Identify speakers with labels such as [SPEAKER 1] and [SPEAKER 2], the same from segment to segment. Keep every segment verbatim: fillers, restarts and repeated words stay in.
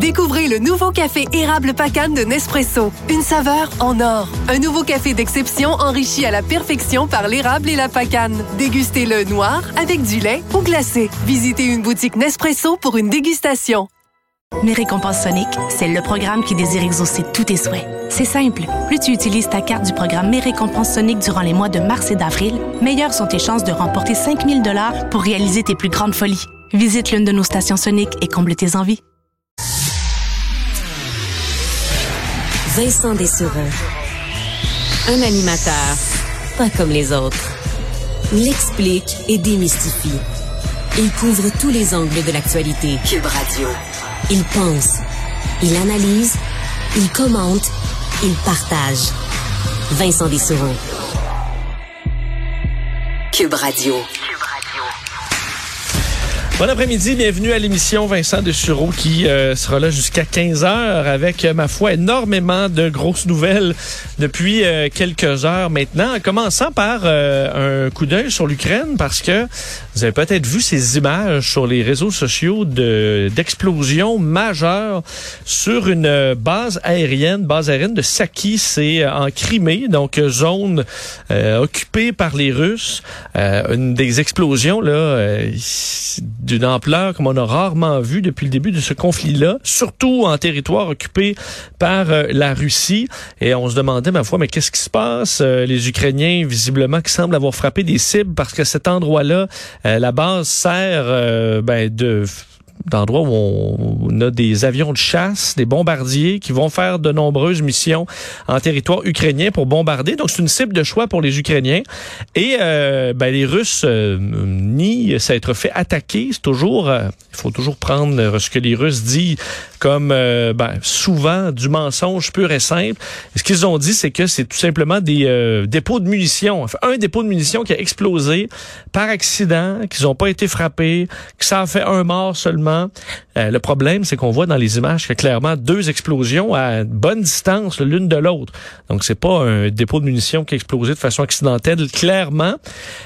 [SPEAKER 1] Découvrez le nouveau café érable Pacane de Nespresso. Une saveur en or. Un nouveau café d'exception enrichi à la perfection par l'érable et la pacane. Dégustez-le noir, avec du lait ou glacé. Visitez une boutique Nespresso pour une dégustation.
[SPEAKER 2] Mes récompenses Sonic, c'est le programme qui désire exaucer tous tes souhaits. C'est simple. Plus tu utilises ta carte du programme Mes récompenses Sonic durant les mois de mars et d'avril, meilleures sont tes chances de remporter cinq mille dollars pour réaliser tes plus grandes folies. Visite l'une de nos stations Sonic et comble tes envies.
[SPEAKER 3] Vincent Dessureau. Un animateur pas comme les autres. Il explique et démystifie. Il couvre tous les angles de l'actualité. Cube Radio. Il pense, il analyse, il commente, il partage. Vincent Dessureau. Cube Radio.
[SPEAKER 4] Bon après-midi, bienvenue à l'émission Vincent Dessureau qui euh, sera là jusqu'à quinze heures avec, euh, ma foi, énormément de grosses nouvelles depuis euh, quelques heures maintenant, en commençant par euh, un coup d'œil sur l'Ukraine parce que vous avez peut-être vu ces images sur les réseaux sociaux de d'explosions majeures sur une base aérienne, base aérienne de Saki, c'est en Crimée, donc zone euh, occupée par les Russes. Euh, une des explosions là. Euh, d'une ampleur comme on a rarement vu depuis le début de ce conflit-là, surtout en territoire occupé par euh, la Russie. Et on se demandait, ma foi, mais qu'est-ce qui se passe? Euh, les Ukrainiens, visiblement, qui semblent avoir frappé des cibles parce que cet endroit-là, euh, la base sert euh, ben, de... d'endroits où on a des avions de chasse, des bombardiers qui vont faire de nombreuses missions en territoire ukrainien pour bombarder. Donc, c'est une cible de choix pour les Ukrainiens. Et euh, ben, les Russes euh, nient s'être fait attaquer. C'est toujours, euh, il faut toujours prendre ce que les Russes disent comme euh, ben, souvent du mensonge pur et simple. Et ce qu'ils ont dit, c'est que c'est tout simplement des euh, dépôts de munitions. Enfin, un dépôt de munitions qui a explosé par accident, qu'ils n'ont pas été frappés, que ça a fait un mort seulement. Euh, le problème, c'est qu'on voit dans les images qu'il y a clairement deux explosions à bonne distance l'une de l'autre. Donc, c'est pas un dépôt de munitions qui a explosé de façon accidentelle, clairement.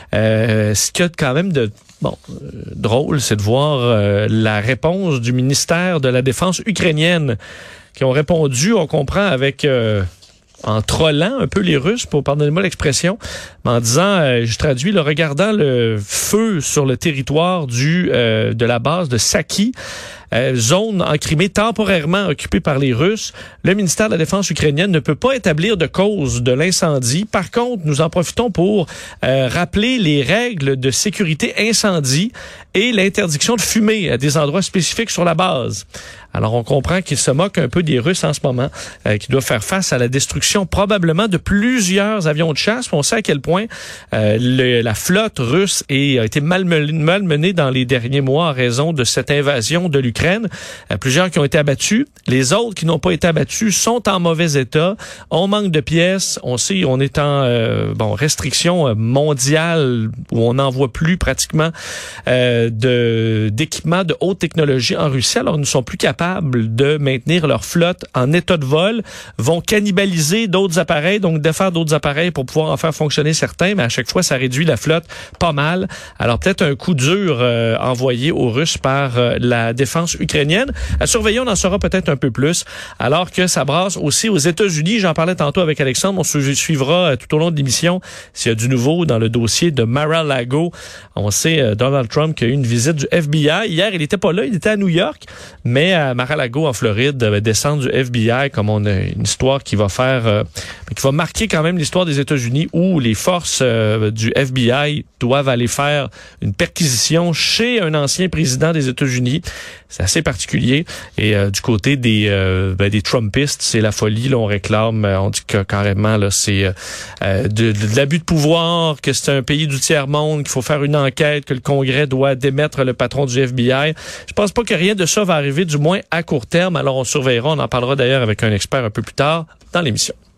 [SPEAKER 4] Euh, ce qu'il y a quand même de Bon, euh, drôle, c'est de voir euh, la réponse du ministère de la Défense ukrainienne qui ont répondu, on comprend, avec... Euh, en trollant un peu les Russes, pour pardonnez-moi l'expression, mais en disant, euh, je traduis, le regardant le feu sur le territoire du euh, de la base de Saki, euh, zone en Crimée temporairement occupée par les Russes, le ministère de la Défense ukrainienne ne peut pas établir de cause de l'incendie. Par contre, nous en profitons pour euh, rappeler les règles de sécurité incendie et l'interdiction de fumer à des endroits spécifiques sur la base. Alors, on comprend qu'ils se moquent un peu des Russes en ce moment, euh, qui doivent faire face à la destruction probablement de plusieurs avions de chasse. On sait à quel point euh, le, la flotte russe est, a été malmenée, malmenée dans les derniers mois en raison de cette invasion de l'Ukraine. Euh, plusieurs qui ont été abattus. Les autres qui n'ont pas été abattus sont en mauvais état. On manque de pièces. On sait, on est en euh, bon restriction mondiale où on n'en voit plus pratiquement euh, de d'équipements de haute technologie en Russie. Alors, ils ne sont plus capables de maintenir leur flotte en état de vol, vont cannibaliser d'autres appareils, donc défaire d'autres appareils pour pouvoir en faire fonctionner certains, mais à chaque fois, ça réduit la flotte pas mal. Alors, peut-être un coup dur euh, envoyé aux Russes par euh, la défense ukrainienne. À surveiller, on en saura peut-être un peu plus, alors que ça brasse aussi aux États-Unis. J'en parlais tantôt avec Alexandre, on se suivra euh, tout au long de l'émission s'il y a du nouveau dans le dossier de Mar-a-Lago. On sait, euh, Donald Trump qui a eu une visite du F B I. Hier, il n'était pas là, il était à New York, mais à Mar-a-Lago en Floride, euh, descendre du F B I, comme on a une histoire qui va faire, euh, qui va marquer quand même l'histoire des États-Unis où les forces euh, du F B I doivent aller faire une perquisition chez un ancien président des États-Unis. C'est assez particulier. Et euh, du côté des euh, ben, des Trumpistes, c'est la folie. Là, on réclame, on dit que carrément là, c'est euh, de, de l'abus de pouvoir, que c'est un pays du tiers-monde, qu'il faut faire une enquête, que le Congrès doit démettre le patron du F B I. Je pense pas que rien de ça va arriver, du moins à court terme. Alors, on surveillera. On en parlera d'ailleurs avec un expert un peu plus tard dans l'émission.